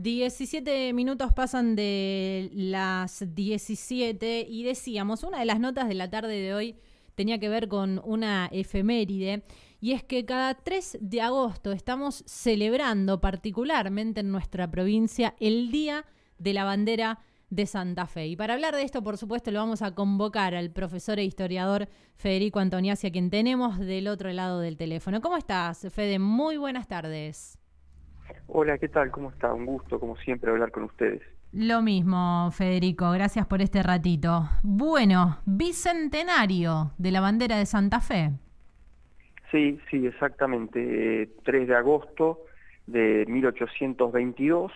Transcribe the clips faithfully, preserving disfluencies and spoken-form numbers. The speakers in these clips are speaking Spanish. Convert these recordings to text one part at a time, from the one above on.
diecisiete minutos pasan de las diecisiete y decíamos, una de las notas de la tarde de hoy tenía que ver con una efeméride, y es que cada tres de agosto estamos celebrando particularmente en nuestra provincia el Día de la Bandera de Santa Fe. Y para hablar de esto, por supuesto, lo vamos a convocar al profesor e historiador Federico Antoniazzi, a quien tenemos del otro lado del teléfono. ¿Cómo estás, Fede? Muy buenas tardes. Hola, ¿qué tal? ¿Cómo está? Un gusto, como siempre, hablar con ustedes. Lo mismo, Federico. Gracias por este ratito. Bueno, bicentenario de la bandera de Santa Fe. Sí, sí, exactamente. Eh, tres de agosto de mil ochocientos veintidós,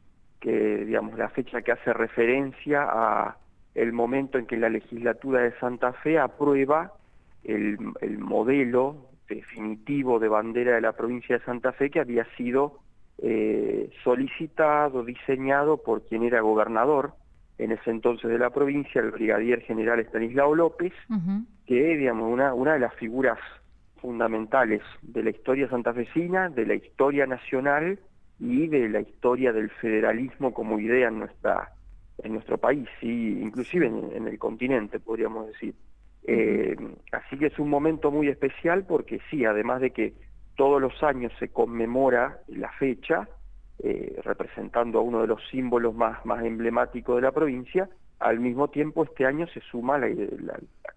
que digamos la fecha que hace referencia a el momento en que la legislatura de Santa Fe aprueba el, el modelo definitivo de bandera de la provincia de Santa Fe, que había sido eh, solicitado, diseñado por quien era gobernador en ese entonces de la provincia, el brigadier general Estanislao López, uh-huh. que digamos una, una de las figuras fundamentales de la historia santafesina, de la historia nacional y de la historia del federalismo como idea en nuestra en nuestro país, y inclusive en, en el continente, podríamos decir. Eh, así que es un momento muy especial porque sí, además de que todos los años se conmemora la fecha, eh, representando a uno de los símbolos más, más emblemáticos de la provincia, al mismo tiempo este año se suma la, la, la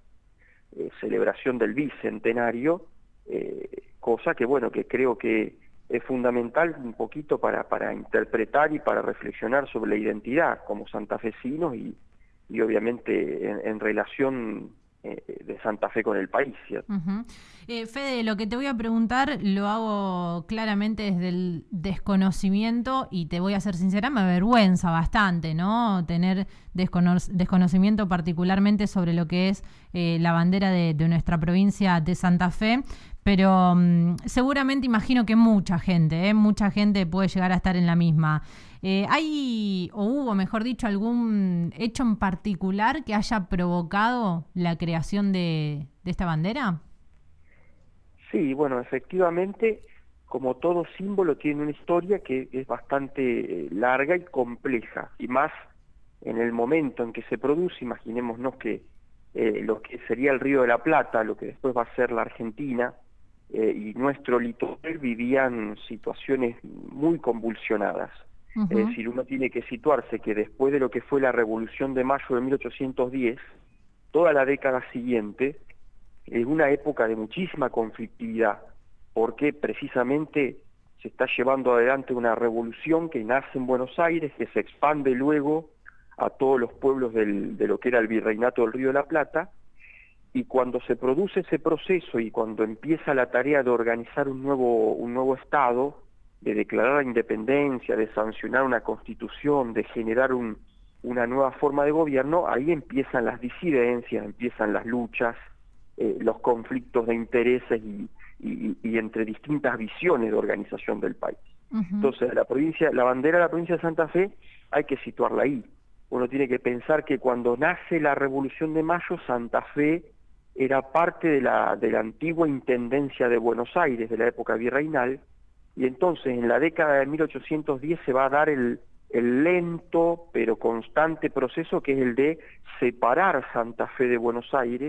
eh, celebración del bicentenario, eh, cosa que bueno, que creo que es fundamental un poquito para, para interpretar y para reflexionar sobre la identidad como santafesinos y, y obviamente en, en relación de Santa Fe con el país, ¿cierto? Uh-huh. eh, Fede, lo que te voy a preguntar lo hago claramente desde el desconocimiento, y te voy a ser sincera, me avergüenza bastante, ¿no? Tener descono- desconocimiento particularmente sobre lo que es eh, la bandera de, de nuestra provincia de Santa Fe, pero um, seguramente imagino que mucha gente, ¿eh? mucha gente puede llegar a estar en la misma. Eh, ¿Hay, o hubo, mejor dicho, algún hecho en particular que haya provocado la creación de, de esta bandera? Sí, bueno, efectivamente, como todo símbolo tiene una historia que es bastante larga y compleja, y más en el momento en que se produce. Imaginémonos que eh, lo que sería el Río de la Plata, lo que después va a ser la Argentina, eh, y nuestro litoral vivían situaciones muy convulsionadas. Uh-huh. Es decir, uno tiene que situarse que después de lo que fue la Revolución de Mayo de mil ochocientos diez, toda la década siguiente es una época de muchísima conflictividad, porque precisamente se está llevando adelante una revolución que nace en Buenos Aires, que se expande luego a todos los pueblos del, de lo que era el Virreinato del Río de la Plata, y cuando se produce ese proceso y cuando empieza la tarea de organizar un nuevo, un nuevo Estado, de declarar la independencia, de sancionar una constitución, de generar un, una nueva forma de gobierno, ahí empiezan las disidencias, empiezan las luchas, eh, los conflictos de intereses y, y, y entre distintas visiones de organización del país. Uh-huh. Entonces, la provincia, la bandera de la provincia de Santa Fe hay que situarla ahí. Uno tiene que pensar que cuando nace la Revolución de Mayo, Santa Fe era parte de la, de la antigua Intendencia de Buenos Aires, de la época virreinal, y entonces en la década de mil ochocientos diez se va a dar el, el lento pero constante proceso que es el de separar Santa Fe de Buenos Aires,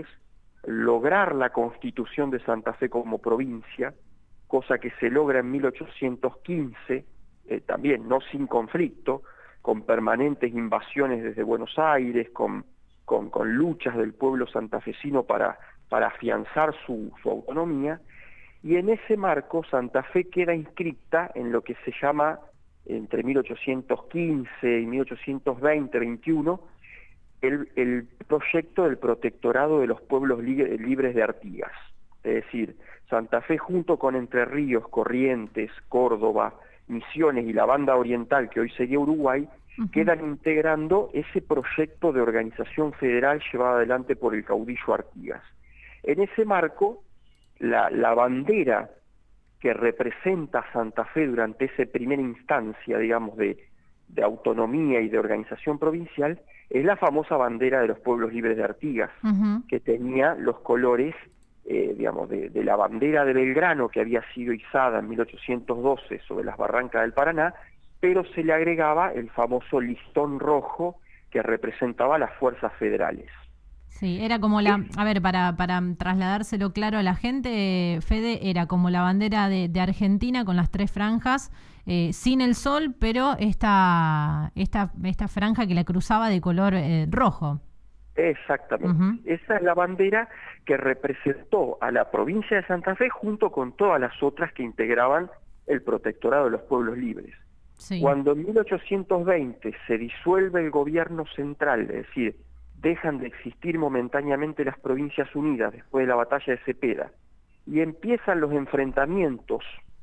lograr la constitución de Santa Fe como provincia, cosa que se logra en mil ochocientos quince, eh, también no sin conflicto, con permanentes invasiones desde Buenos Aires, con, con, con luchas del pueblo santafesino para, para afianzar su, su autonomía. Y en ese marco Santa Fe queda inscripta en lo que se llama, entre mil ochocientos quince y mil ochocientos veinte veintiuno, el, el proyecto del Protectorado de los Pueblos Li- Libres de Artigas. Es decir, Santa Fe junto con Entre Ríos, Corrientes, Córdoba, Misiones y la Banda Oriental, que hoy sería Uruguay, uh-huh. quedan integrando ese proyecto de organización federal llevado adelante por el caudillo Artigas. En ese marco, La, la bandera que representa a Santa Fe durante esa primera instancia, digamos, de, de autonomía y de organización provincial, es la famosa bandera de los pueblos libres de Artigas, uh-huh. que tenía los colores, eh, digamos, de, de la bandera de Belgrano, que había sido izada en mil ochocientos doce sobre las barrancas del Paraná, pero se le agregaba el famoso listón rojo que representaba las fuerzas federales. Sí, era como la, a ver, para, para trasladárselo claro a la gente, Fede, era como la bandera de, de Argentina con las tres franjas, eh, sin el sol, pero esta, esta, esta franja que la cruzaba de color eh, rojo. Exactamente. Uh-huh. Esa es la bandera que representó a la provincia de Santa Fe junto con todas las otras que integraban el Protectorado de los Pueblos Libres. Sí. Cuando en mil ochocientos veinte se disuelve el gobierno central, es decir, dejan de existir momentáneamente las Provincias Unidas después de la batalla de Cepeda, y empiezan los enfrentamientos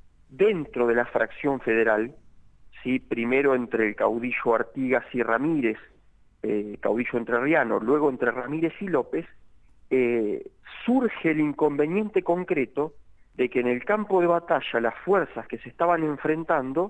dentro de la fracción federal, ¿sí? Primero entre el caudillo Artigas y Ramírez, eh, caudillo entrerriano, luego entre Ramírez y López, eh, surge el inconveniente concreto de que en el campo de batalla las fuerzas que se estaban enfrentando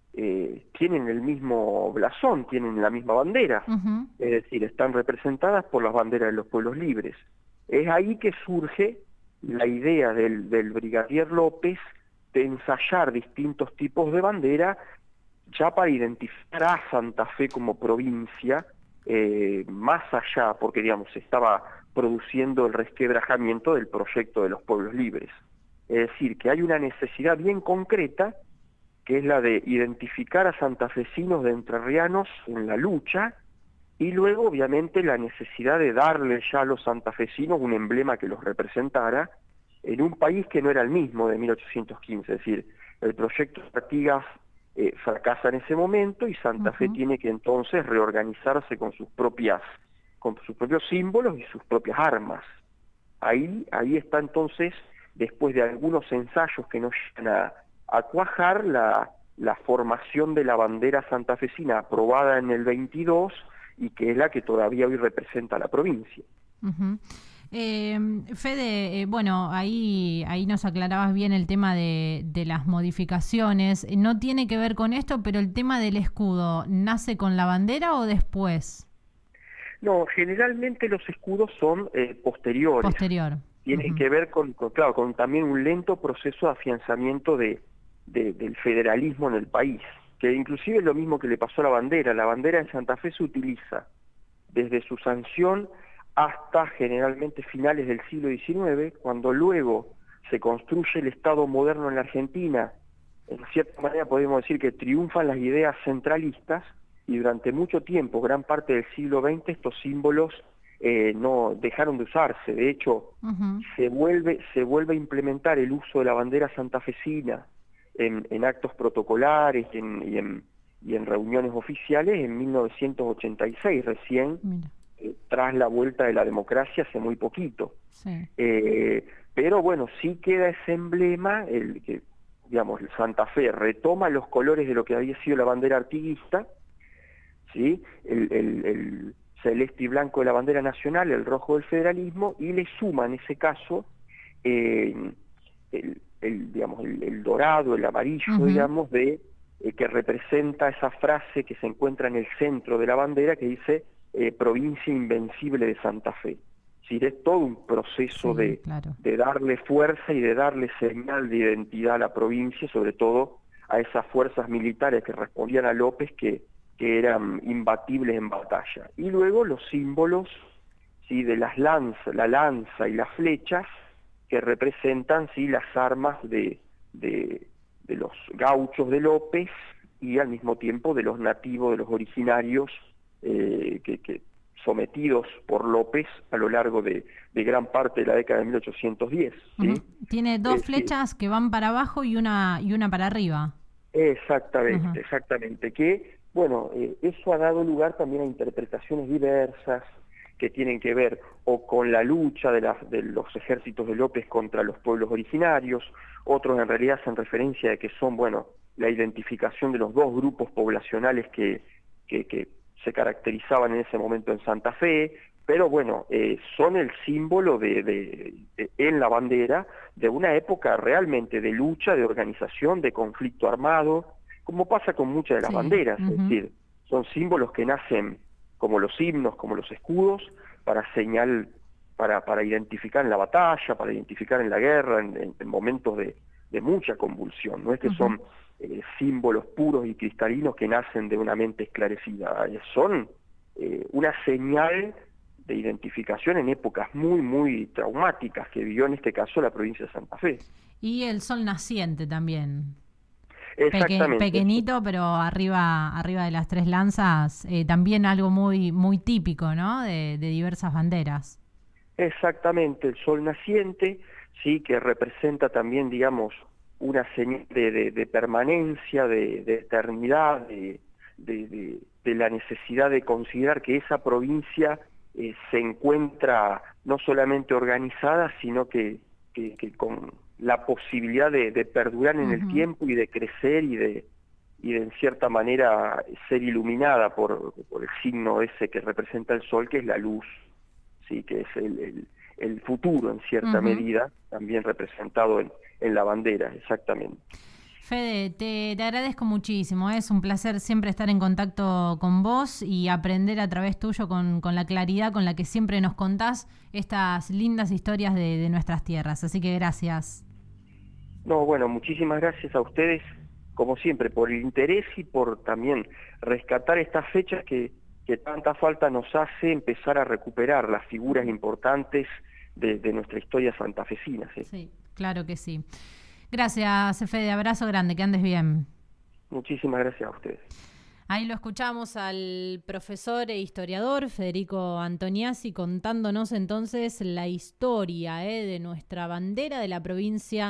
Eh, tienen el mismo blasón, tienen la misma bandera, uh-huh. Es decir, están representadas por las banderas de los pueblos libres. Es ahí que surge la idea del, del brigadier López de ensayar distintos tipos de bandera ya para identificar a Santa Fe como provincia, eh, más allá, porque digamos se estaba produciendo el resquebrajamiento del proyecto de los pueblos libres. Es decir, que hay una necesidad bien concreta que es la de identificar a santafesinos de entrerrianos en la lucha, y luego obviamente la necesidad de darle ya a los santafesinos un emblema que los representara en un país que no era el mismo de mil ochocientos quince, es decir, el proyecto de Artigas eh, fracasa en ese momento y Santa uh-huh. Fe tiene que entonces reorganizarse con sus propias, con sus propios símbolos y sus propias armas. Ahí, ahí está entonces, después de algunos ensayos que no llegan a a cuajar la, la formación de la bandera santafesina aprobada en el veintidós y que es la que todavía hoy representa a la provincia. Uh-huh. eh, Fede, eh, bueno, ahí, ahí nos aclarabas bien el tema de, de las modificaciones. No tiene que ver con esto, pero el tema del escudo, ¿nace con la bandera o después? No, generalmente los escudos son eh, posteriores. Posterior. Tienen Uh-huh. que ver con, con, claro, con también un lento proceso de afianzamiento de De, del federalismo en el país, que inclusive es lo mismo que le pasó a la bandera. La bandera en Santa Fe se utiliza desde su sanción hasta generalmente finales del siglo diecinueve, cuando luego se construye el Estado moderno en la Argentina. En cierta manera podemos decir que triunfan las ideas centralistas, y durante mucho tiempo, gran parte del siglo veinte, estos símbolos eh, no dejaron de usarse. De hecho, uh-huh. se vuelve, se vuelve a implementar el uso de la bandera santafesina En, en actos protocolares y en, y, en, y en reuniones oficiales en mil novecientos ochenta y seis, recién, eh, tras la vuelta de la democracia hace muy poquito. Sí. Eh, pero bueno, sí queda ese emblema, el que, digamos, el Santa Fe retoma los colores de lo que había sido la bandera artiguista, ¿sí? el, el, el celeste y blanco de la bandera nacional, el rojo del federalismo, y le suma en ese caso eh, el El, digamos, el, el dorado, el amarillo, uh-huh. digamos, de eh, que representa esa frase que se encuentra en el centro de la bandera que dice eh, provincia invencible de Santa Fe. Es decir, es todo un proceso sí, de, claro. de darle fuerza y de darle señal de identidad a la provincia, sobre todo a esas fuerzas militares que respondían a López que, que eran imbatibles en batalla. Y luego los símbolos, ¿sí? de las lanzas, la lanza y las flechas, que representan sí las armas de, de, de los gauchos de López y al mismo tiempo de los nativos, de los originarios eh, que, que sometidos por López a lo largo de, de gran parte de la década de mil ochocientos diez. ¿sí? Uh-huh. Tiene dos eh, flechas sí. que van para abajo y una y una para arriba. Exactamente, Uh-huh. exactamente. Que, bueno, eh, eso ha dado lugar también a interpretaciones diversas, que tienen que ver o con la lucha de, la, de los ejércitos de López contra los pueblos originarios, otros en realidad hacen referencia de que son, bueno, la identificación de los dos grupos poblacionales que, que, que se caracterizaban en ese momento en Santa Fe, pero bueno, eh, son el símbolo de, de, de, en la bandera de una época realmente de lucha, de organización, de conflicto armado, como pasa con muchas de las sí. banderas, Uh-huh. es decir, son símbolos que nacen como los himnos, como los escudos, para señal, para, para identificar en la batalla, para identificar en la guerra, en, en, en momentos de, de mucha convulsión, no es que son eh, símbolos puros y cristalinos que nacen de una mente esclarecida, eh, son eh, una señal de identificación en épocas muy, muy traumáticas que vivió en este caso la provincia de Santa Fe. Y el sol naciente también. Exactamente. Peque, pequeñito, pero arriba arriba de las tres lanzas, eh, también algo muy muy típico, ¿no? De, de diversas banderas. Exactamente, el sol naciente, sí, que representa también, digamos, una señal de, de, de permanencia, de, de eternidad, de, de, de, de la necesidad de considerar que esa provincia eh, se encuentra no solamente organizada, sino que, que, que con la posibilidad de, de perdurar en uh-huh. el tiempo y de crecer y de, y de en cierta manera ser iluminada por, por el signo ese que representa el sol, que es la luz, sí, que es el, el, el futuro en cierta uh-huh. medida, también representado en, en la bandera, exactamente. Fede, te, te agradezco muchísimo, ¿eh? Es un placer siempre estar en contacto con vos y aprender a través tuyo con, con la claridad con la que siempre nos contás estas lindas historias de, de nuestras tierras, así que gracias. No, bueno, muchísimas gracias a ustedes, como siempre, por el interés y por también rescatar estas fechas que, que tanta falta nos hace empezar a recuperar las figuras importantes de, de nuestra historia santafesina. ¿Sí? Sí, claro que sí. Gracias, Fede, abrazo grande, que andes bien. Muchísimas gracias a ustedes. Ahí lo escuchamos al profesor e historiador Federico Antoniazzi contándonos entonces la historia eh, de nuestra bandera de la provincia